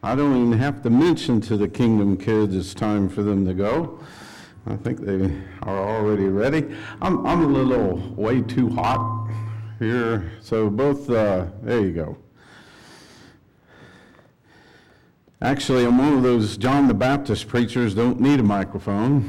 I don't even have to mention to the Kingdom kids it's time for them to go. I think they are already ready. I'm a little way too hot here, so both, there you go. Actually, I'm one of those John the Baptist preachers, don't need a microphone.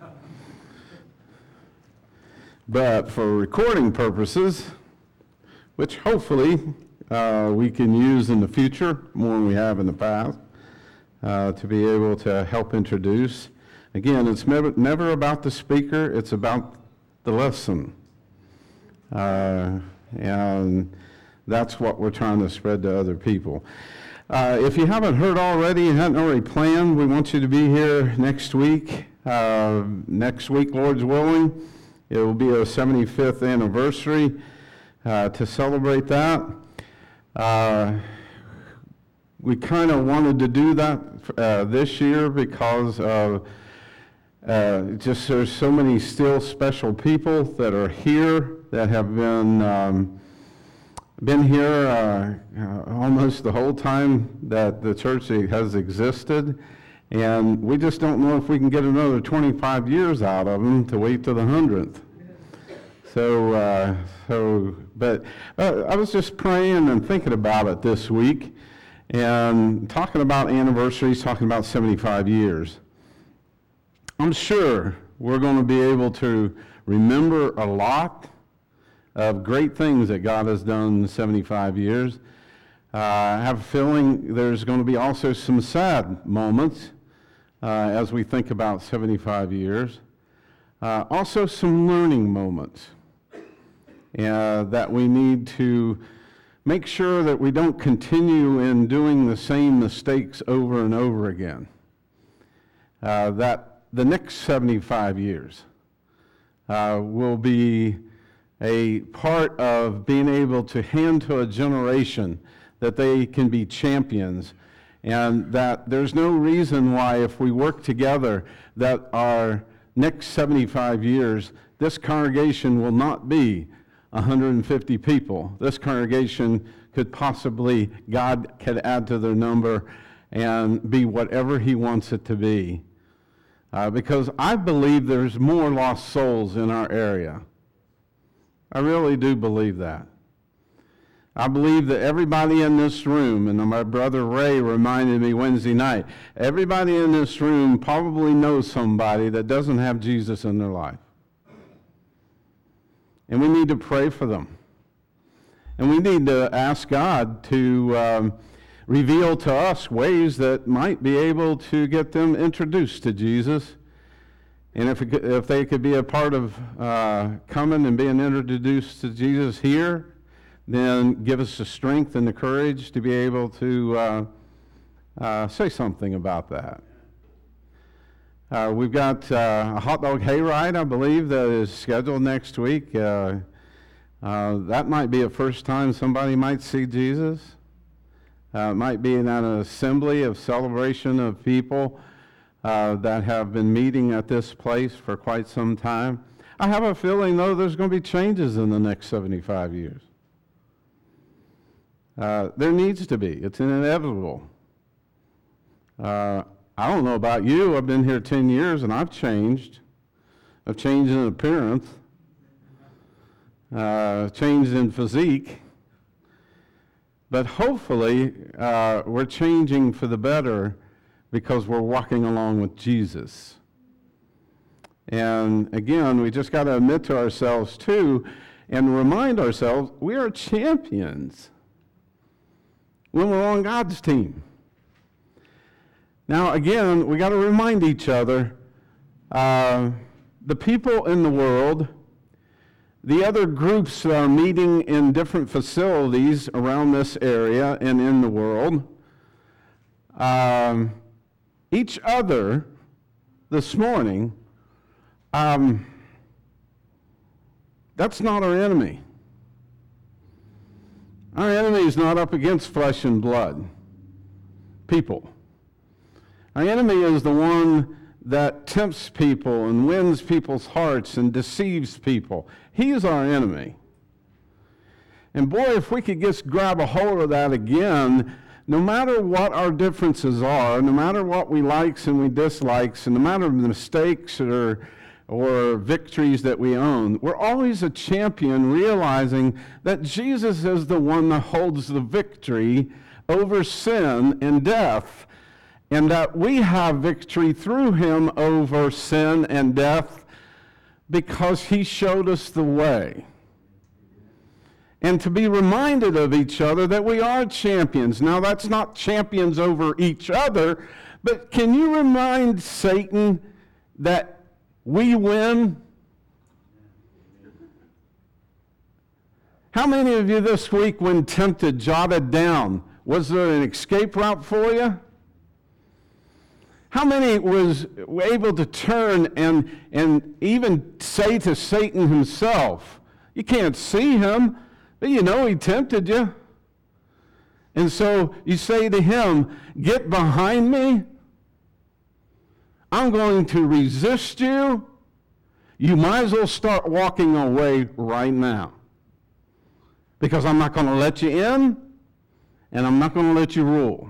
But for recording purposes, which hopefully we can use in the future more than we have in the past, to be able to help introduce. Again, it's never about the speaker, it's about the lesson. And that's what we're trying to spread to other people. If you haven't heard already and hadn't already planned, we want you to be here next week. Next week, Lord's willing. It will be our 75th anniversary to celebrate that. We kind of wanted to do that this year because of just there's so many still special people that are here that have been here almost the whole time that the church has existed. And we just don't know if we can get another 25 years out of them to wait to the 100th. But I was just praying and thinking about it this week and talking about anniversaries, talking about 75 years. I'm sure we're going to be able to remember a lot of great things that God has done in 75 years. I have a feeling there's going to be also some sad moments as we think about 75 years. Also some learning moments that we need to make sure that we don't continue in doing the same mistakes over and over again. That the next 75 years will be a part of being able to hand to a generation that they can be champions, and that there's no reason why, if we work together, that our next 75 years, this congregation will not be 150 people. This congregation could possibly, God could add to their number and be whatever He wants it to be. Because I believe there's more lost souls in our area. I really do believe that. I believe that everybody in this room, and my brother Ray reminded me Wednesday night, everybody in this room probably knows somebody that doesn't have Jesus in their life. And we need to pray for them. And we need to ask God to reveal to us ways that might be able to get them introduced to Jesus. And if they could be a part of coming and being introduced to Jesus here, then give us the strength and the courage to be able to say something about that. We've got a hot dog hayride, I believe, that is scheduled next week. That might be a first time somebody might see Jesus. It might be in an assembly of celebration of people that have been meeting at this place for quite some time. I have a feeling, though, there's going to be changes in the next 75 years. There needs to be. It's inevitable. I don't know about you. I've been here 10 years, and I've changed. I've changed in appearance, changed in physique. But hopefully, we're changing for the better because we're walking along with Jesus. And again, we just got to admit to ourselves, too, and remind ourselves, we are champions when we're on God's team. Now, again, we got to remind each other, the people in the world, the other groups that are meeting in different facilities around this area and in the world, each other this morning, that's not our enemy. Our enemy is not up against flesh and blood, people. Our enemy is the one that tempts people and wins people's hearts and deceives people. He is our enemy. And boy, if we could just grab a hold of that again, no matter what our differences are, no matter what we likes and we dislikes, and no matter the mistakes or victories that we own, we're always a champion realizing that Jesus is the one that holds the victory over sin and death, and that we have victory through him over sin and death because he showed us the way. And to be reminded of each other that we are champions. Now, that's not champions over each other, but can you remind Satan that we win? How many of you this week, when tempted, jotted down, was there an escape route for you? How many were able to turn and even say to Satan himself, you can't see him, but you know he tempted you. And so you say to him, get behind me. I'm going to resist you. You might as well start walking away right now. Because I'm not going to let you in, and I'm not going to let you rule.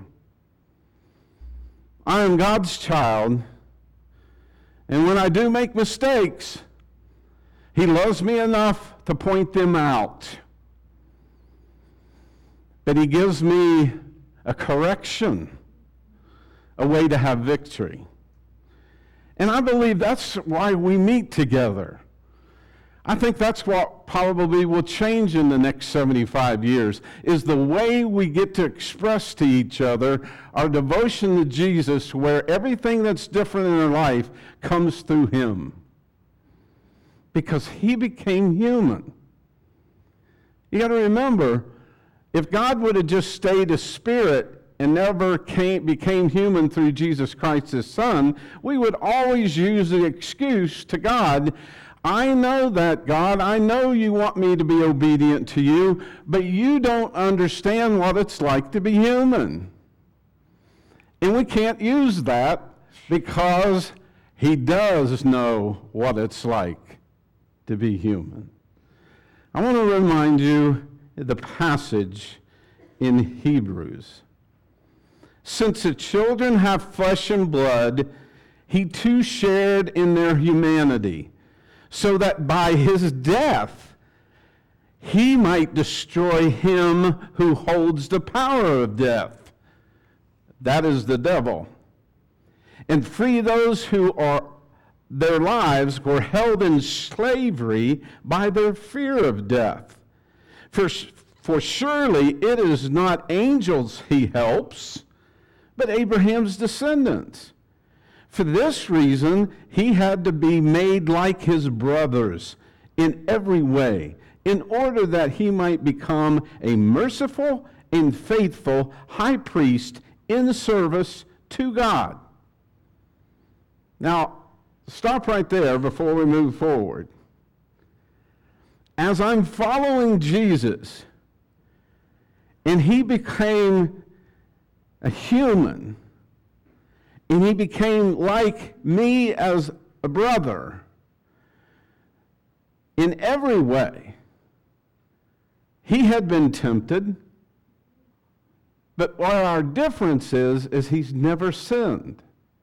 I am God's child, and when I do make mistakes, he loves me enough to point them out. But he gives me a correction, a way to have victory. And I believe that's why we meet together. I think that's what probably will change in the next 75 years, is the way we get to express to each other our devotion to Jesus, where everything that's different in our life comes through him. Because he became human. You got to remember, if God would have just stayed a spirit and never became human through Jesus Christ, his Son, we would always use the excuse to God, I know that, God, I know you want me to be obedient to you, but you don't understand what it's like to be human. And we can't use that because he does know what it's like to be human. I want to remind you the passage in Hebrews. Since the children have flesh and blood, he too shared in their humanity, so that by his death he might destroy him who holds the power of death. That is the devil. And free those who their lives were held in slavery by their fear of death. For surely it is not angels he helps, but Abraham's descendants. For this reason, he had to be made like his brothers in every way, in order that he might become a merciful and faithful high priest in service to God. Now, stop right there before we move forward. As I'm following Jesus, and he became a human, and he became like me as a brother in every way. He had been tempted, but what our difference is he's never sinned.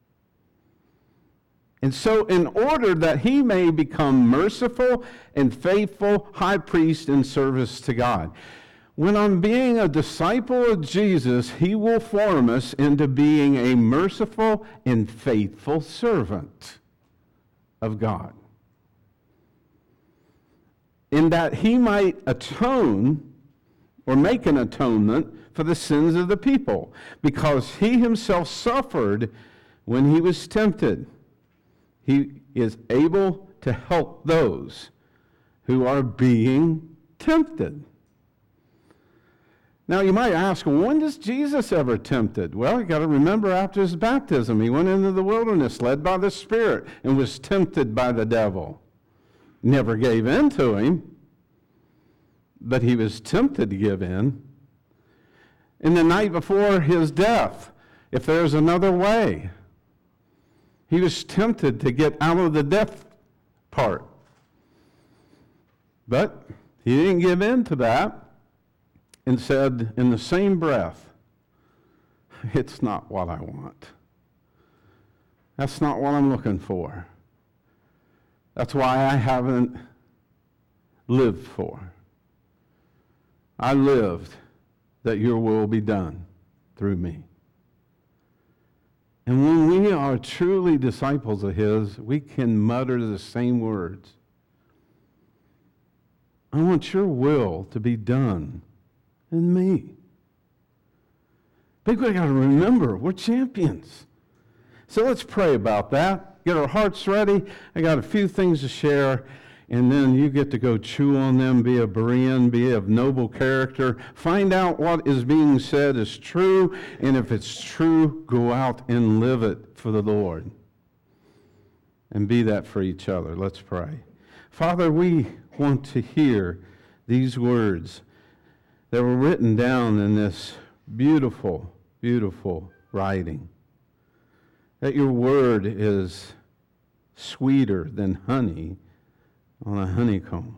And so in order that he may become merciful and faithful high priest in service to God, when I'm being a disciple of Jesus, he will form us into being a merciful and faithful servant of God. In that he might atone or make an atonement for the sins of the people, because he himself suffered when he was tempted. He is able to help those who are being tempted. Now, you might ask, when was Jesus ever tempted? Well, you got to remember, after his baptism, he went into the wilderness, led by the Spirit, and was tempted by the devil. Never gave in to him, but he was tempted to give in. In the night before his death, if there's another way, he was tempted to get out of the death part. But he didn't give in to that, and said in the same breath, it's not what I want. That's not what I'm looking for. That's why I haven't lived for. I lived that your will be done through me. And when we are truly disciples of his, we can mutter the same words. I want your will to be done in me. But we got to remember, we're champions. So let's pray about that. Get our hearts ready. I got a few things to share, and then you get to go chew on them, be a Berean, be of noble character. Find out what is being said is true, and if it's true, go out and live it for the Lord. And be that for each other. Let's pray. Father, we want to hear these words that were written down in this beautiful, beautiful writing. That your word is sweeter than honey on a honeycomb.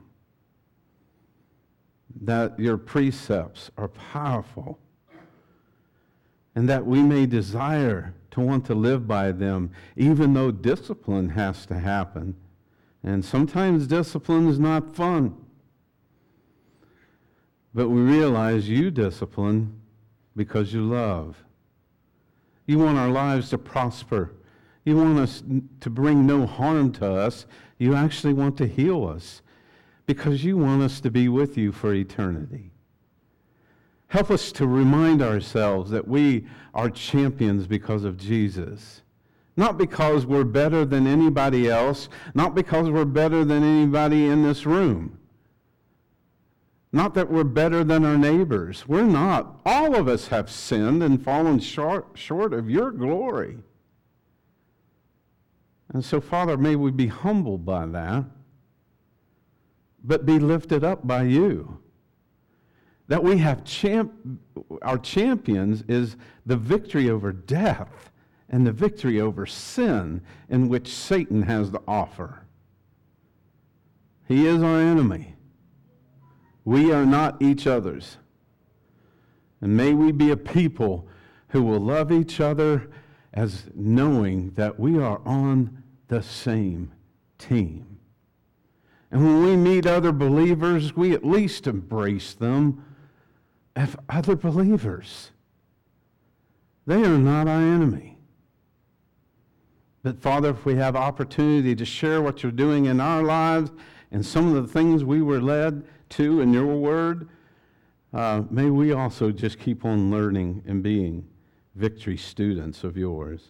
That your precepts are powerful. And that we may desire to want to live by them, even though discipline has to happen. And sometimes discipline is not fun. But we realize you discipline because you love. You want our lives to prosper. You want us to bring no harm to us. You actually want to heal us because you want us to be with you for eternity. Help us to remind ourselves that we are champions because of Jesus. Not because we're better than anybody else, not because we're better than anybody in this room. Not that we're better than our neighbors. We're not. All of us have sinned and fallen short of your glory. And so, Father, may we be humbled by that, but be lifted up by you. That we have our champions is the victory over death and the victory over sin in which Satan has to offer. He is our enemy. We are not each other's. And may we be a people who will love each other as knowing that we are on the same team. And when we meet other believers, we at least embrace them as other believers. They are not our enemy. But Father, if we have opportunity to share what you're doing in our lives and some of the things we were led to in your word, may we also just keep on learning and being victory students of yours.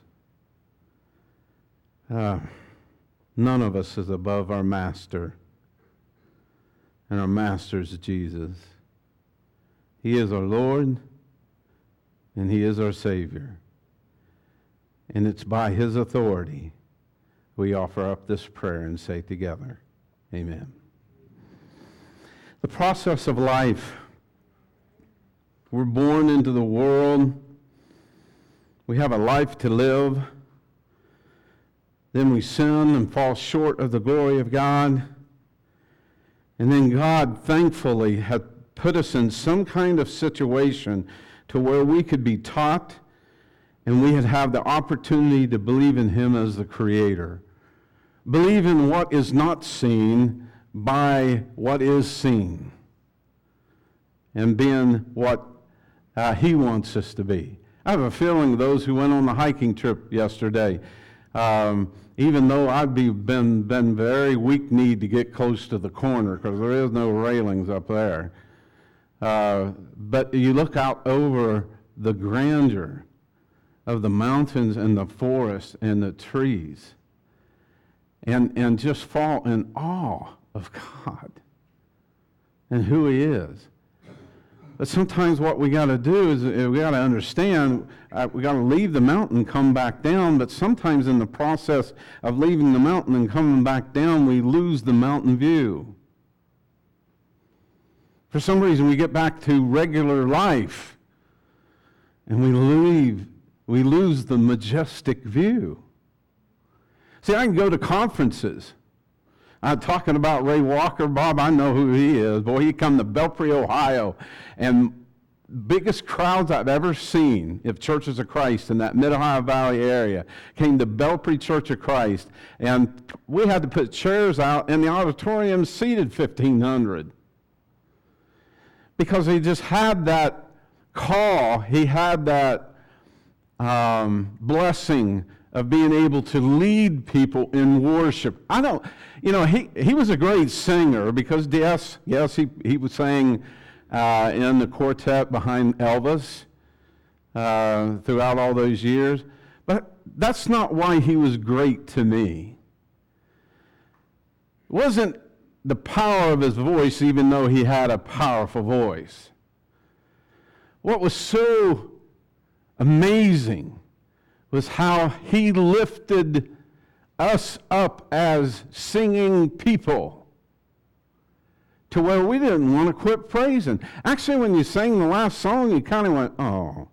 None of us is above our master, and our master is Jesus. He is our Lord, and he is our Savior. And it's by his authority we offer up this prayer and say together, amen. The process of life. We're born into the world. We have a life to live. Then we sin and fall short of the glory of God. And then God, thankfully, had put us in some kind of situation to where we could be taught and we would have the opportunity to believe in him as the Creator. Believe in what is not seen by what is seen, and being what he wants us to be. I have a feeling those who went on the hiking trip yesterday, even though I've been very weak-kneed to get close to the corner because there is no railings up there, but you look out over the grandeur of the mountains and the forest and the trees, and just fall in awe of God and who he is. But sometimes what we got to do is we got to understand we got to leave the mountain and come back down, but sometimes in the process of leaving the mountain and coming back down, we lose the mountain view. For some reason, we get back to regular life and we lose the majestic view. See, I can go to conferences. I'm talking about Ray Walker, Bob, I know who he is. Boy, he come to Belpre, Ohio, and biggest crowds I've ever seen of Churches of Christ in that Mid-Ohio Valley area came to Belpre Church of Christ, and we had to put chairs out, and the auditorium seated 1,500. Because he just had that call, he had that blessing of being able to lead people in worship. He was a great singer because, yes, he was sang in the quartet behind Elvis throughout all those years. But that's not why he was great to me. It wasn't the power of his voice, even though he had a powerful voice. What was so amazing was how he lifted us up as singing people to where we didn't want to quit praising. Actually, when you sang the last song, you kind of went, oh.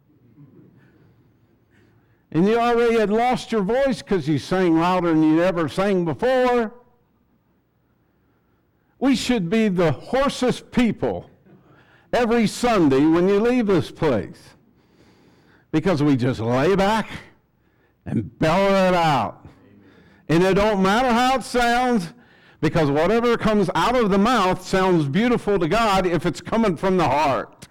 And you already had lost your voice because you sang louder than you ever sang before. We should be the hoarsest people every Sunday when you leave this place, because we just lay back and bellow it out. And it don't matter how it sounds, because whatever comes out of the mouth sounds beautiful to God if it's coming from the heart.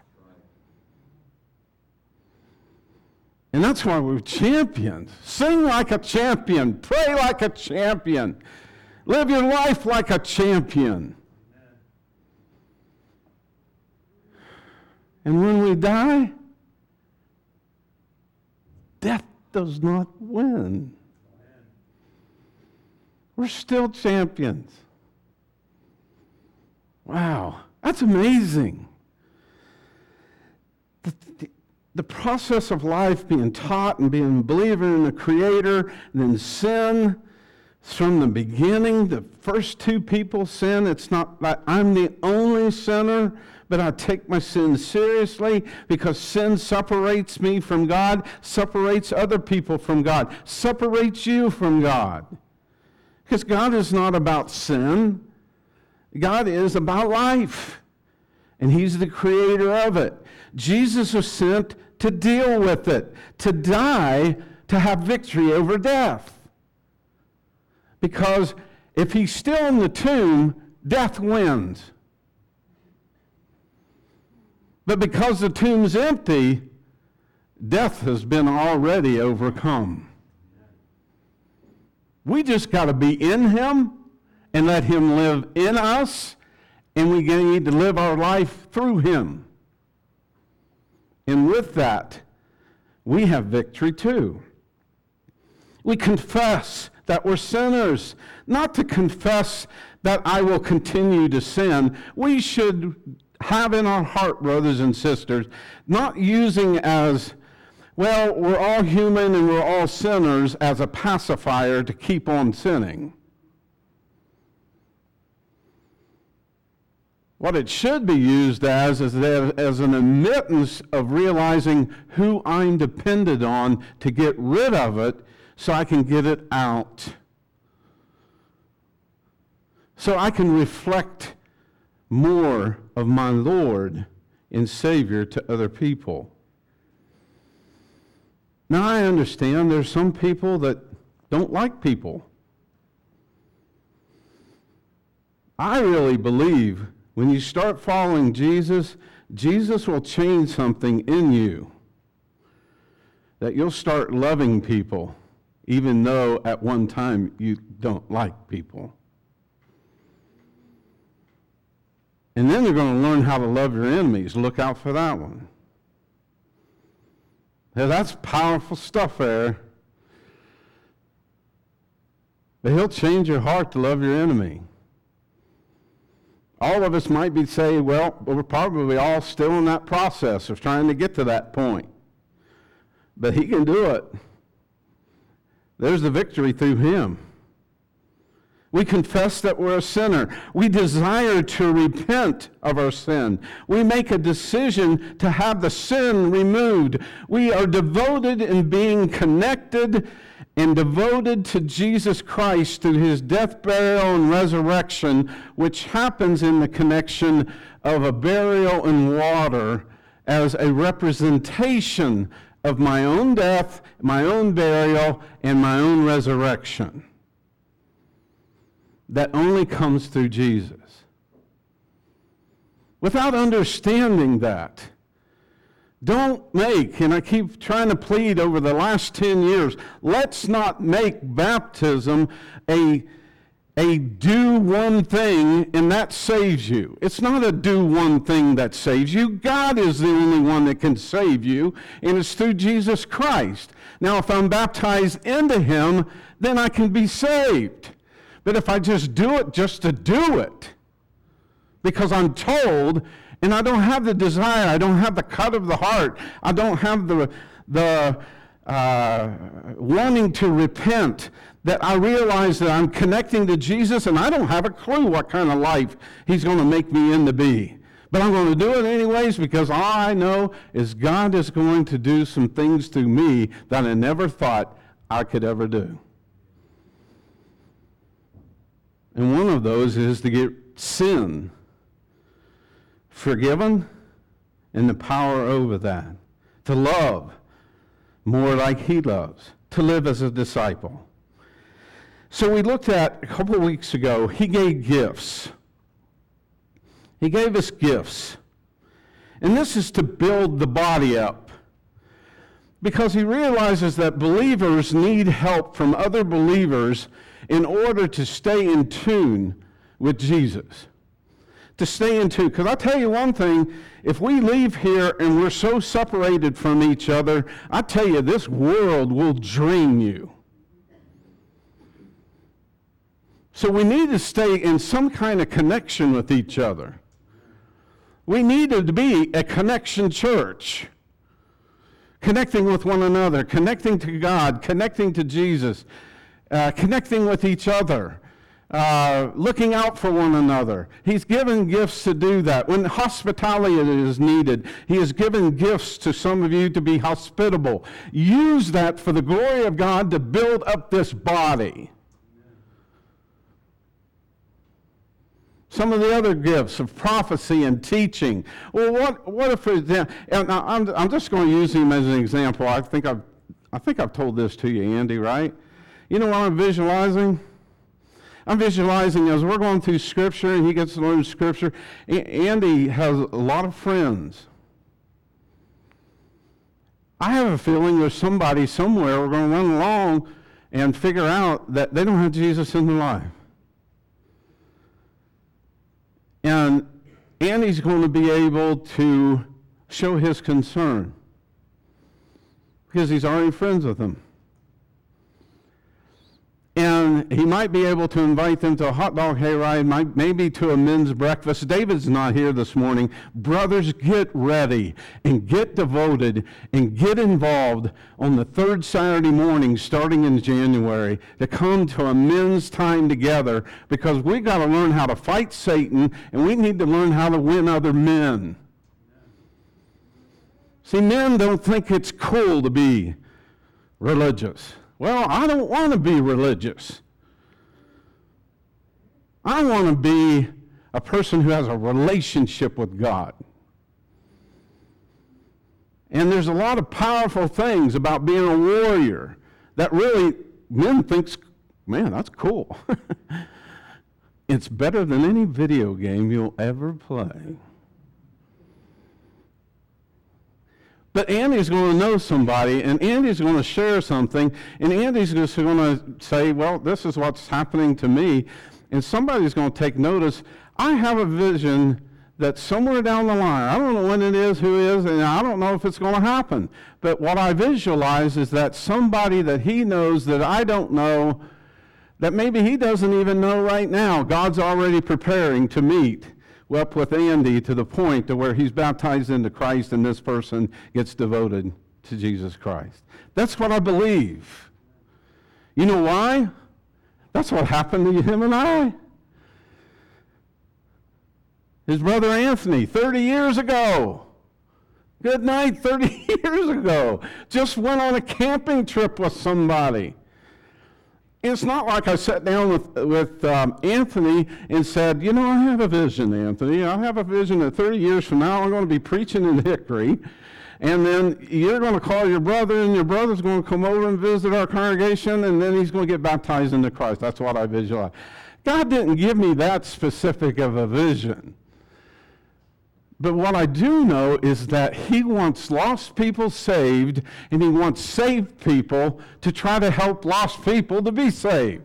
And that's why we're champions. Sing like a champion. Pray like a champion. Live your life like a champion. And when we die, death does not win. We're still champions. Wow, that's amazing. The process of life, being taught and being a believer in the Creator, and then sin, from the beginning, the first two people sin. It's not that I'm the only sinner, but I take my sin seriously, because sin separates me from God, separates other people from God, separates you from God. Because God is not about sin. God is about life, and He's the creator of it. Jesus was sent to deal with it, to die, to have victory over death. Because if He's still in the tomb, death wins. But because the tomb's empty, death has been already overcome. We just got to be in Him and let Him live in us, and we need to live our life through Him. And with that, we have victory too. We confess that we're sinners, not to confess that I will continue to sin. We should have in our heart, brothers and sisters, not using as, well, we're all human and we're all sinners, as a pacifier to keep on sinning. What it should be used as is as an admittance of realizing who I'm dependent on to get rid of it so I can get it out. So I can reflect more of my Lord and Savior to other people. Now I understand there's some people that don't like people. I really believe when you start following Jesus, Jesus will change something in you. That you'll start loving people, even though at one time you don't like people. And then you're going to learn how to love your enemies. Look out for that one. Now, that's powerful stuff there. But He'll change your heart to love your enemy. All of us might be saying, well, we're probably all still in that process of trying to get to that point. But He can do it. There's the victory through Him. We confess that we're a sinner. We desire to repent of our sin. We make a decision to have the sin removed. We are devoted in being connected and devoted to Jesus Christ through His death, burial, and resurrection, which happens in the connection of a burial in water as a representation of my own death, my own burial, and my own resurrection. That only comes through Jesus. Without understanding that, don't make, and I keep trying to plead over the last 10 years, let's not make baptism a do one thing and that saves you. It's not a do one thing that saves you. God is the only one that can save you, and it's through Jesus Christ. Now, if I'm baptized into Him, then I can be saved. But if I just do it just to do it, because I'm told, and I don't have the desire, I don't have the cut of the heart, I don't have the wanting to repent, that I realize that I'm connecting to Jesus and I don't have a clue what kind of life He's going to make me into be. But I'm going to do it anyways because all I know is God is going to do some things through me that I never thought I could ever do. And one of those is to get sin forgiven and the power over that. To love more like He loves. To live as a disciple. So we looked at, a couple of weeks ago, He gave gifts. He gave us gifts. And this is to build the body up. Because He realizes that believers need help from other believers in order to stay in tune with Jesus. To stay in tune. Because I'll tell you one thing, if we leave here and we're so separated from each other, I tell you, this world will drain you. So we need to stay in some kind of connection with each other. We need to be a connection church. Connecting with one another, connecting to God, connecting to Jesus, connecting with each other, looking out for one another. He's given gifts to do that. When hospitality is needed, He has given gifts to some of you to be hospitable. Use that for the glory of God to build up this body. Some of the other gifts of prophecy and teaching. Well, what if and I'm just going to use him as an example. I think I've told this to you, Andy, right? You know what I'm visualizing? I'm visualizing as we're going through Scripture and he gets to learn Scripture. Andy has a lot of friends. I have a feeling there's somebody somewhere we're going to run along and figure out that they don't have Jesus in their life. And Andy's going to be able to show his concern because he's already friends with them. And he might be able to invite them to a hot dog hayride, maybe to a men's breakfast. David's not here this morning. Brothers, get ready and get devoted and get involved on the third Saturday morning starting in January to come to a men's time together, because we've got to learn how to fight Satan and we need to learn how to win other men. See, men don't think it's cool to be religious. Well, I don't want to be religious. I want to be a person who has a relationship with God. And there's a lot of powerful things about being a warrior that really men thinks, man, that's cool. It's better than any video game you'll ever play. But Andy's going to know somebody, and Andy's going to share something, and Andy's just going to say, well, this is what's happening to me, and somebody's going to take notice. I have a vision that somewhere down the line, I don't know when it is, who is, and I don't know if it's going to happen, but what I visualize is that somebody that he knows that I don't know, that maybe he doesn't even know right now, God's already preparing to meet up with Andy to the point to where he's baptized into Christ and this person gets devoted to Jesus Christ. That's what I believe. You know why? That's what happened to him and I. His brother Anthony, 30 years ago. Good night, 30 years ago. Just went on a camping trip with somebody. It's not like I sat down with Anthony and said, you know, I have a vision, Anthony. I have a vision that 30 years from now I'm going to be preaching in Hickory, and then you're going to call your brother, and your brother's going to come over and visit our congregation, and then he's going to get baptized into Christ. That's what I visualize. God didn't give me that specific of a vision. But what I do know is that he wants lost people saved, and he wants saved people to try to help lost people to be saved.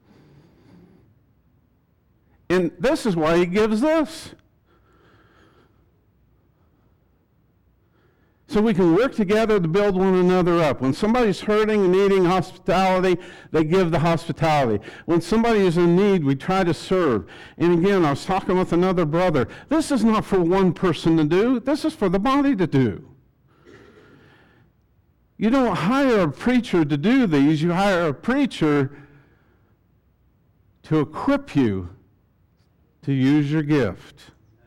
And this is why he gives this. So we can work together to build one another up. When somebody's hurting and needing hospitality, they give the hospitality. When somebody is in need, we try to serve. And again, I was talking with another brother. This is not for one person to do. This is for the body to do. You don't hire a preacher to do these. You hire a preacher to equip you to use your gift.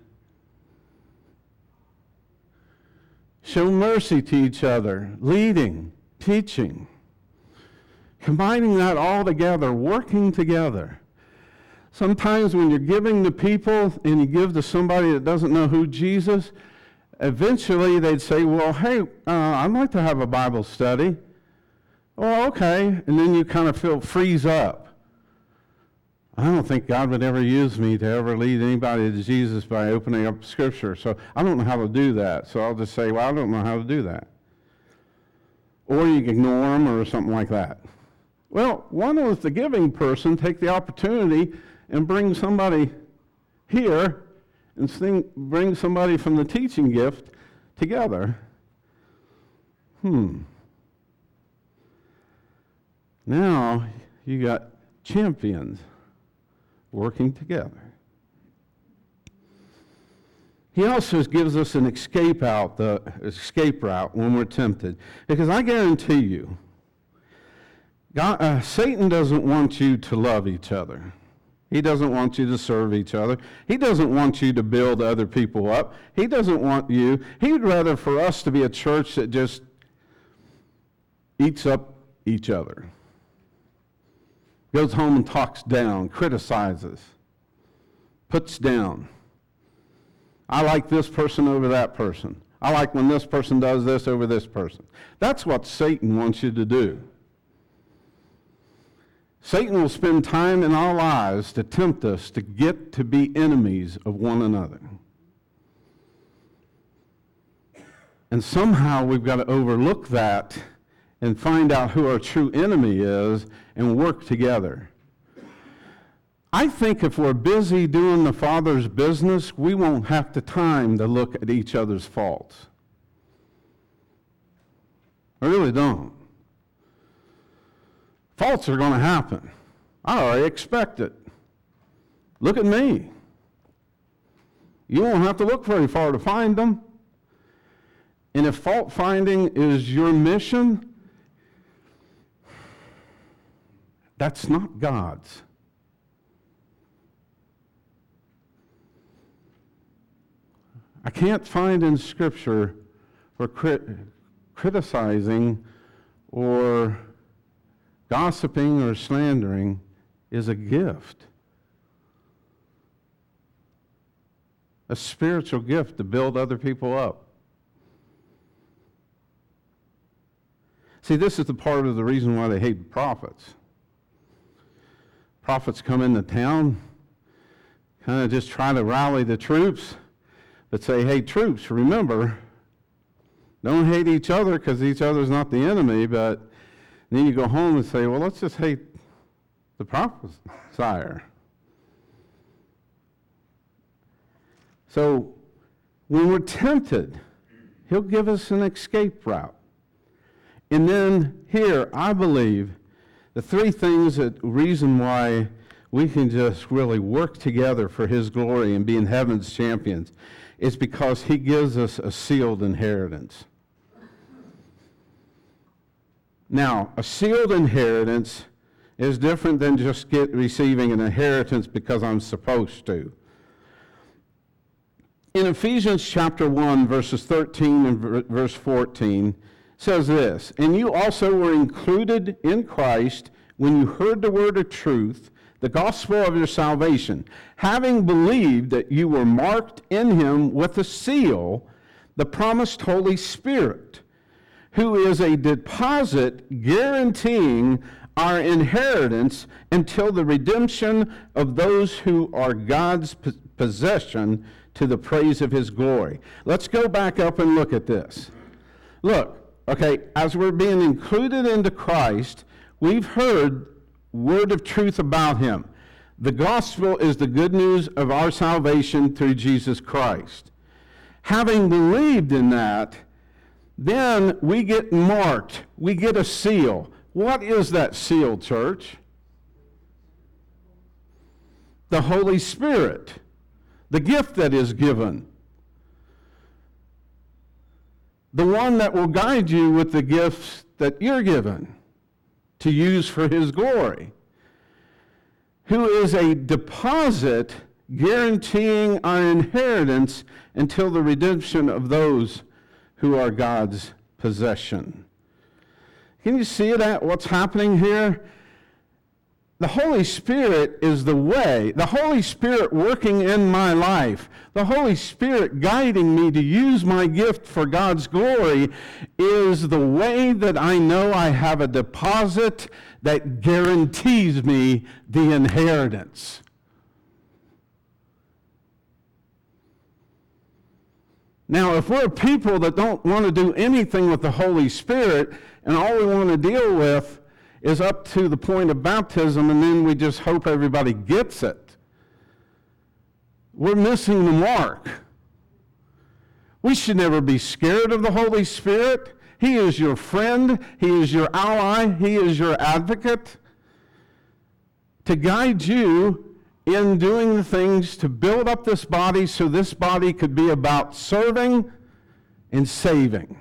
Show mercy to each other, leading, teaching, combining that all together, working together. Sometimes when you're giving to people and you give to somebody that doesn't know who Jesus, eventually they'd say, well, hey, I'd like to have a Bible study. Oh, okay. And then you kind of freeze up. I don't think God would ever use me to ever lead anybody to Jesus by opening up Scripture. So I don't know how to do that. So I'll just say, well, I don't know how to do that. Or you can ignore them or something like that. Well, one is the giving person take the opportunity and bring somebody here and bring somebody from the teaching gift together. Now you got champions working together. He also gives us an escape route when we're tempted. Because I guarantee you, Satan doesn't want you to love each other. He doesn't want you to serve each other. He doesn't want you to build other people up. He doesn't want you. He would rather for us to be a church that just eats up each other. Goes home and talks down, criticizes, puts down. I like this person over that person. I like when this person does this over this person. That's what Satan wants you to do. Satan will spend time in our lives to tempt us to get to be enemies of one another. And somehow we've got to overlook that and find out who our true enemy is and work together. I think if we're busy doing the Father's business, we won't have the time to look at each other's faults. I really don't. Faults are going to happen. I already expect it. Look at me. You won't have to look very far to find them. And if fault finding is your mission, that's not God's. I can't find in Scripture where criticizing or gossiping or slandering is a gift. A spiritual gift to build other people up. See, this is the part of the reason why they hate prophets. Prophets come into town, kind of just try to rally the troops, but say, hey, troops, remember, don't hate each other because each other's not the enemy, but then you go home and say, well, let's just hate the prophesier. So when we're tempted, he'll give us an escape route. And then here, I believe, the three things reason why we can just really work together for his glory and be in heaven's champions is because he gives us a sealed inheritance. Now, a sealed inheritance is different than just receiving an inheritance because I'm supposed to. In Ephesians chapter 1, verses 13 and verse 14, says this, and you also were included in Christ when you heard the word of truth, the gospel of your salvation, having believed that you were marked in him with a seal, the promised Holy Spirit, who is a deposit guaranteeing our inheritance until the redemption of those who are God's possession to the praise of his glory. Let's go back up and look at this. Look, okay, as we're being included into Christ, we've heard word of truth about him. The gospel is the good news of our salvation through Jesus Christ. Having believed in that, then we get marked. We get a seal. What is that seal, church? The Holy Spirit, the gift that is given. The one that will guide you with the gifts that you're given to use for his glory, who is a deposit guaranteeing our inheritance until the redemption of those who are God's possession. Can you see that, what's happening here? The Holy Spirit is the way. The Holy Spirit working in my life. The Holy Spirit guiding me to use my gift for God's glory is the way that I know I have a deposit that guarantees me the inheritance. Now, if we're people that don't want to do anything with the Holy Spirit, and all we want to deal with is up to the point of baptism, and then we just hope everybody gets it, we're missing the mark. We should never be scared of the Holy Spirit. He is your friend. He is your ally. He is your advocate to guide you in doing the things to build up this body so this body could be about serving and saving.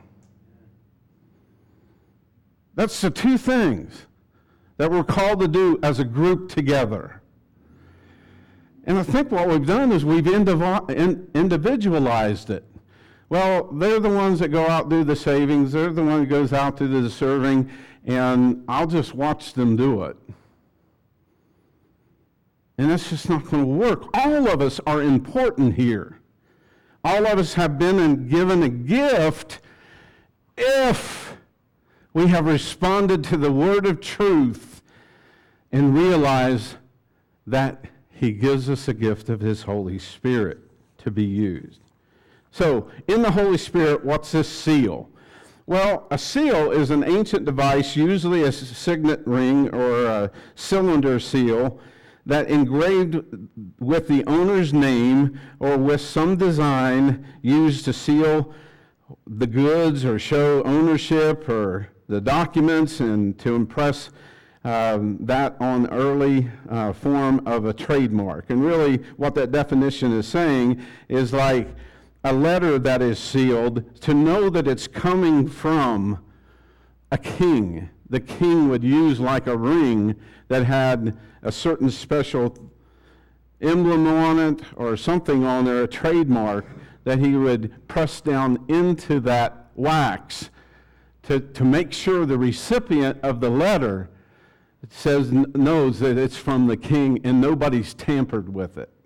That's the two things that we're called to do as a group together. And I think what we've done is we've individualized it. Well, they're the ones that go out and do the savings. They're the one who goes out to do the serving, and I'll just watch them do it. And that's just not going to work. All of us are important here. All of us have been given a gift if we have responded to the word of truth and realize that he gives us a gift of his Holy Spirit to be used. So, in the Holy Spirit, what's this seal? Well, a seal is an ancient device, usually a signet ring or a cylinder seal, that engraved with the owner's name or with some design used to seal the goods or show ownership or the documents and to impress that on early form of a trademark. And really what that definition is saying is like a letter that is sealed to know that it's coming from a king. The king would use like a ring that had a certain special emblem on it or something on there, a trademark, that he would press down into that wax to make sure the recipient of the letter knows that it's from the king and nobody's tampered with it.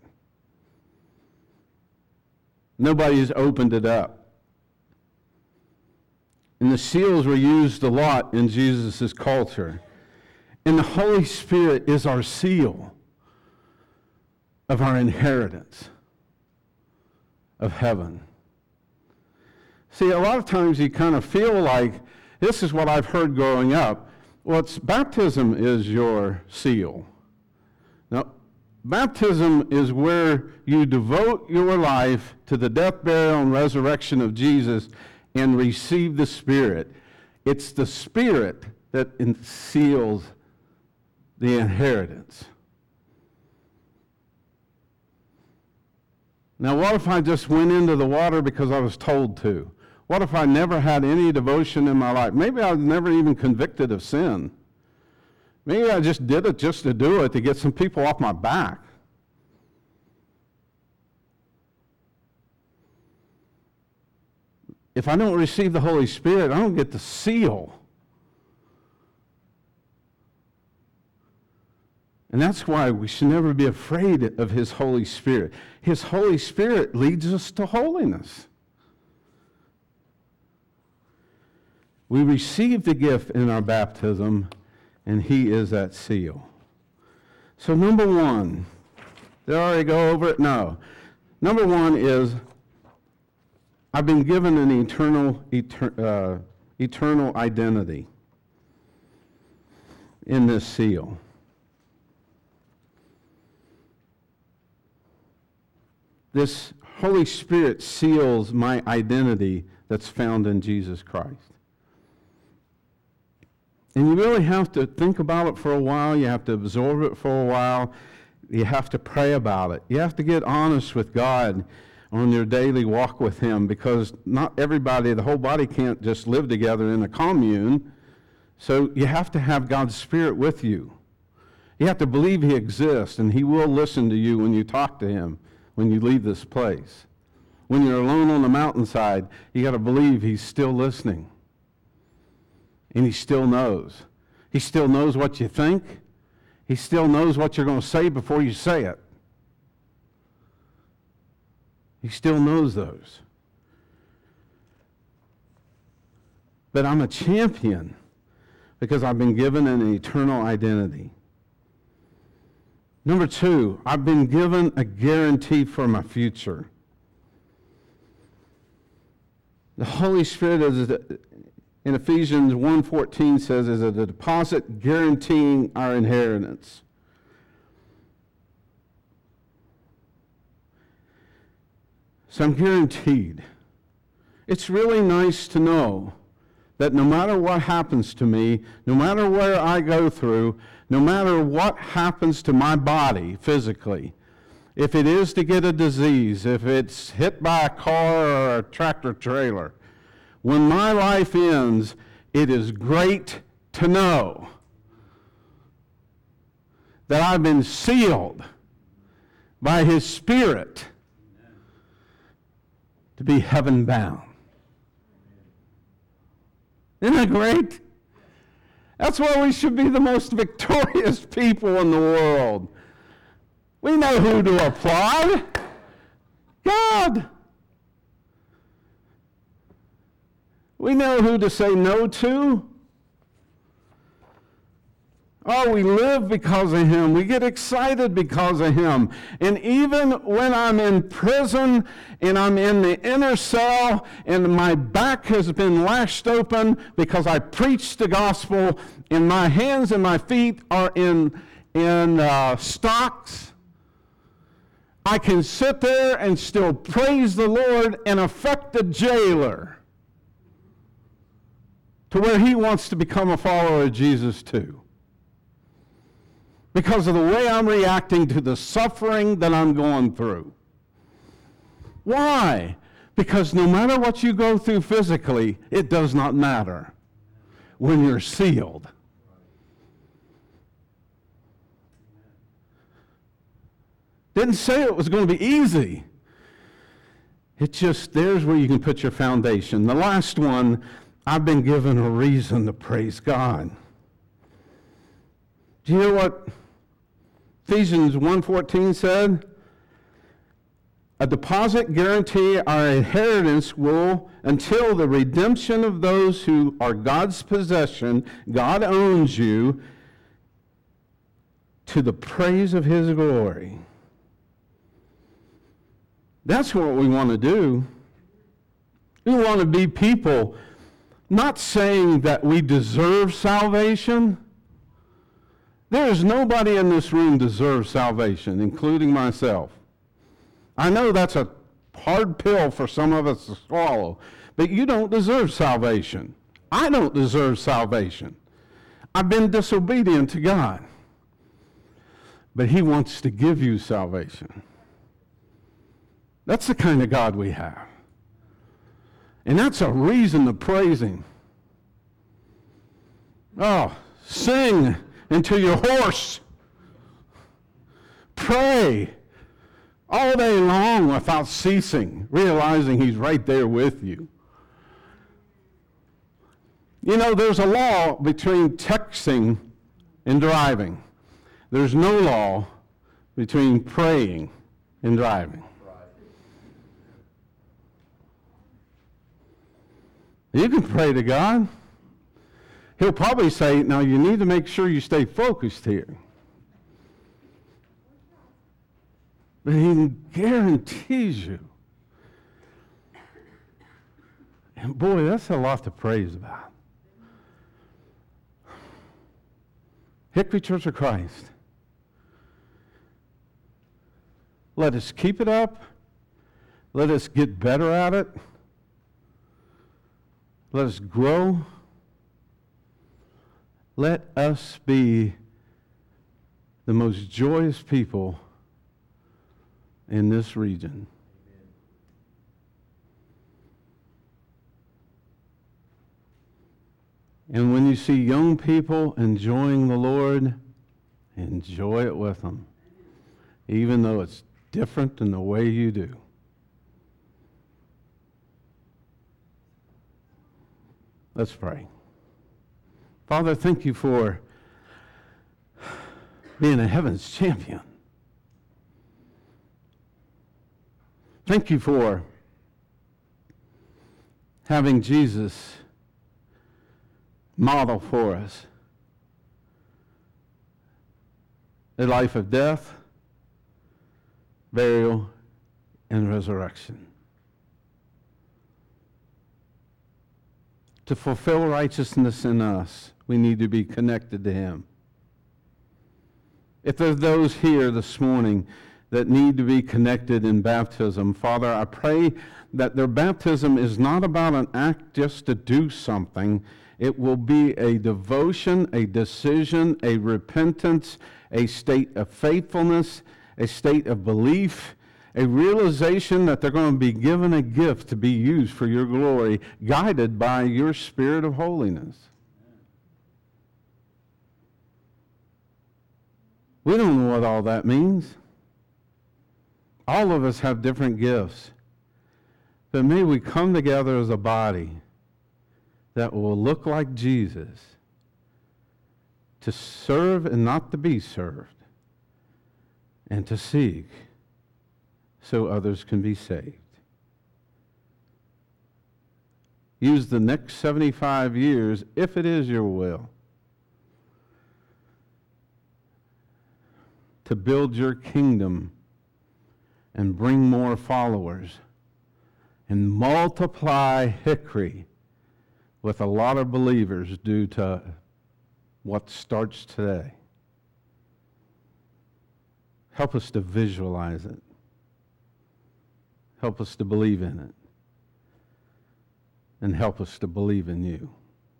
Nobody's opened it up. And the seals were used a lot in Jesus' culture. And the Holy Spirit is our seal of our inheritance of heaven. See, a lot of times you kind of feel like, this is what I've heard growing up, well, baptism is your seal. Now, baptism is where you devote your life to the death, burial, and resurrection of Jesus and receive the Spirit. It's the Spirit that seals the inheritance. Now, what if I just went into the water because I was told to? What if I never had any devotion in my life? Maybe I was never even convicted of sin. Maybe I just did it just to do it, to get some people off my back. If I don't receive the Holy Spirit, I don't get the seal. And that's why we should never be afraid of His Holy Spirit. His Holy Spirit leads us to holiness. We receive the gift in our baptism, and He is that seal. So number one, did I already go over it? No. Number one is, I've been given an eternal identity in this seal. This Holy Spirit seals my identity that's found in Jesus Christ. And you really have to think about it for a while. You have to absorb it for a while. You have to pray about it. You have to get honest with God on your daily walk with Him, because not everybody, the whole body can't just live together in a commune. So you have to have God's Spirit with you. You have to believe He exists, and He will listen to you when you talk to Him, when you leave this place. When you're alone on the mountainside, you got to believe He's still listening. And He still knows. He still knows what you think. He still knows what you're going to say before you say it. He still knows those. But I'm a champion because I've been given an eternal identity. Number two, I've been given a guarantee for my future. The Holy Spirit is, in Ephesians 1:14 says, is a deposit guaranteeing our inheritance. So I'm guaranteed. It's really nice to know that no matter what happens to me, no matter where I go through, no matter what happens to my body physically, if it is to get a disease, if it's hit by a car or a tractor trailer, when my life ends, it is great to know that I've been sealed by His Spirit to be heaven-bound. Isn't that great? That's why we should be the most victorious people in the world. We know who to applaud. God. We know who to say no to. Oh, we live because of Him. We get excited because of Him. And even when I'm in prison and I'm in the inner cell and my back has been lashed open because I preach the gospel and my hands and my feet are in stocks, I can sit there and still praise the Lord and affect the jailer to where he wants to become a follower of Jesus too. Because of the way I'm reacting to the suffering that I'm going through. Why? Because no matter what you go through physically, it does not matter when you're sealed. Didn't say it was going to be easy. It's just, there's where you can put your foundation. The last one, I've been given a reason to praise God. Do you hear what Ephesians 1:14 said? A deposit guarantee our inheritance will, until the redemption of those who are God's possession, God owns you, to the praise of His glory. That's what we want to do. We want to be people not saying that we deserve salvation. There is nobody in this room deserves salvation, including myself. I know that's a hard pill for some of us to swallow, but you don't deserve salvation. I don't deserve salvation. I've been disobedient to God. But He wants to give you salvation. That's the kind of God we have. And that's a reason to praise Him. Oh, sing until you're hoarse. Pray all day long without ceasing, realizing He's right there with you. You know, there's a law between texting and driving. There's no law between praying and driving. You can pray to God. He'll probably say, now you need to make sure you stay focused here. But he guarantees you. And boy, that's a lot to praise about. Hickory Church of Christ. Let us keep it up. Let us get better at it. Let us grow. Let us be the most joyous people in this region. And when you see young people enjoying the Lord, enjoy it with them, even though it's different than the way you do. Let's pray. Father, thank you for being a heaven's champion. Thank you for having Jesus model for us a life of death, burial, and resurrection. To fulfill righteousness in us, we need to be connected to Him. If there's those here this morning that need to be connected in baptism, Father, I pray that their baptism is not about an act just to do something. It will be a devotion, a decision, a repentance, a state of faithfulness, a state of belief, a realization that they're going to be given a gift to be used for your glory, guided by your Spirit of holiness. We don't know what all that means. All of us have different gifts. But may we come together as a body that will look like Jesus, to serve and not to be served, and to seek so others can be saved. Use the next 75 years, if it is your will, to build your kingdom and bring more followers and multiply Hickory with a lot of believers due to what starts today. Help us to visualize it. Help us to believe in it. And help us to believe in you.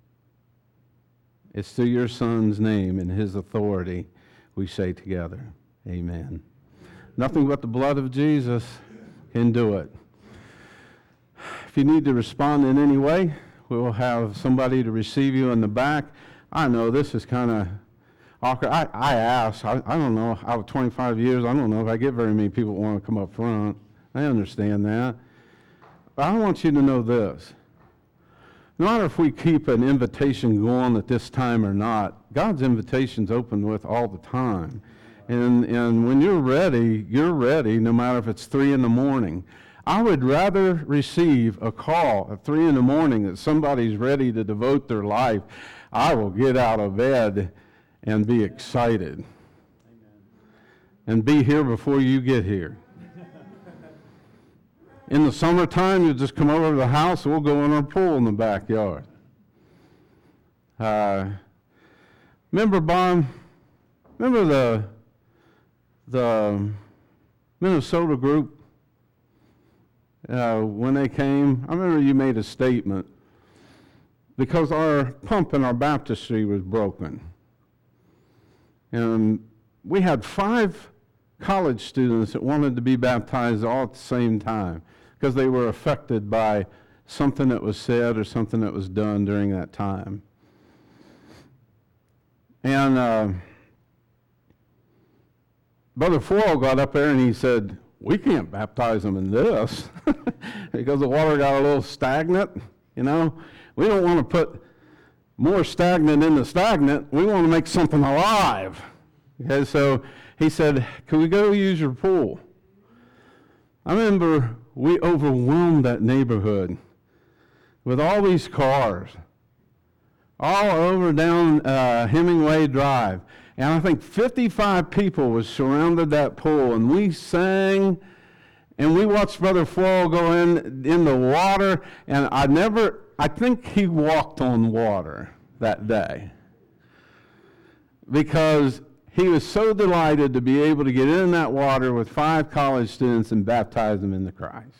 It's through your Son's name and His authority we say together, amen. Nothing but the blood of Jesus can do it. If you need to respond in any way, we will have somebody to receive you in the back. I know this is kind of awkward. I asked, I don't know, out of 25 years, I don't know if I get very many people that want to come up front. I understand that. But I want you to know this. No matter if we keep an invitation going at this time or not, God's invitation's open with all the time. And when you're ready no matter if it's 3 in the morning. I would rather receive a call at 3 in the morning that somebody's ready to devote their life. I will get out of bed and be excited. Amen. And be here before you get here. In the summertime, you just come over to the house, we'll go in our pool in the backyard. Remember, Bob? Remember the Minnesota group? When they came, I remember you made a statement because our pump in our baptistry was broken. And we had 5 college students that wanted to be baptized all at the same time because they were affected by something that was said or something that was done during that time. And Brother Forrell got up there and he said, we can't baptize them in this because the water got a little stagnant, you know. We don't want to put more stagnant in the stagnant. We want to make something alive. Okay, so he said, can we go use your pool? I remember we overwhelmed that neighborhood with all these cars, all over down Hemingway Drive. And I think 55 people was surrounded that pool, and we sang, and we watched Brother Floral go in the water, and I think he walked on water that day because he was so delighted to be able to get in that water with 5 college students and baptize them into Christ.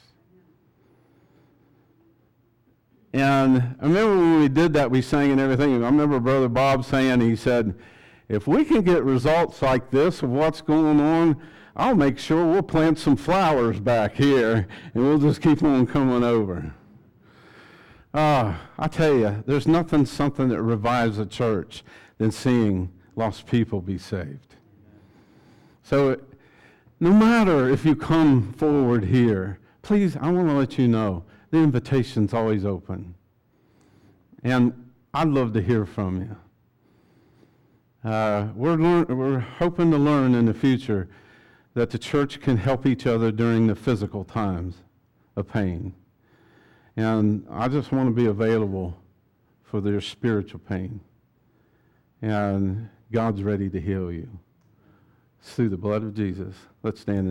And I remember when we did that, we sang and everything. I remember Brother Bob saying, he said, if we can get results like this of what's going on, I'll make sure we'll plant some flowers back here, and we'll just keep on coming over. I tell you, there's something that revives a church than seeing lost people be saved. So no matter if you come forward here, please, I want to let you know, the invitation's always open. And I'd love to hear from you. We're hoping to learn in the future that the church can help each other during the physical times of pain. And I just want to be available for their spiritual pain. And God's ready to heal you. It's through the blood of Jesus. Let's stand.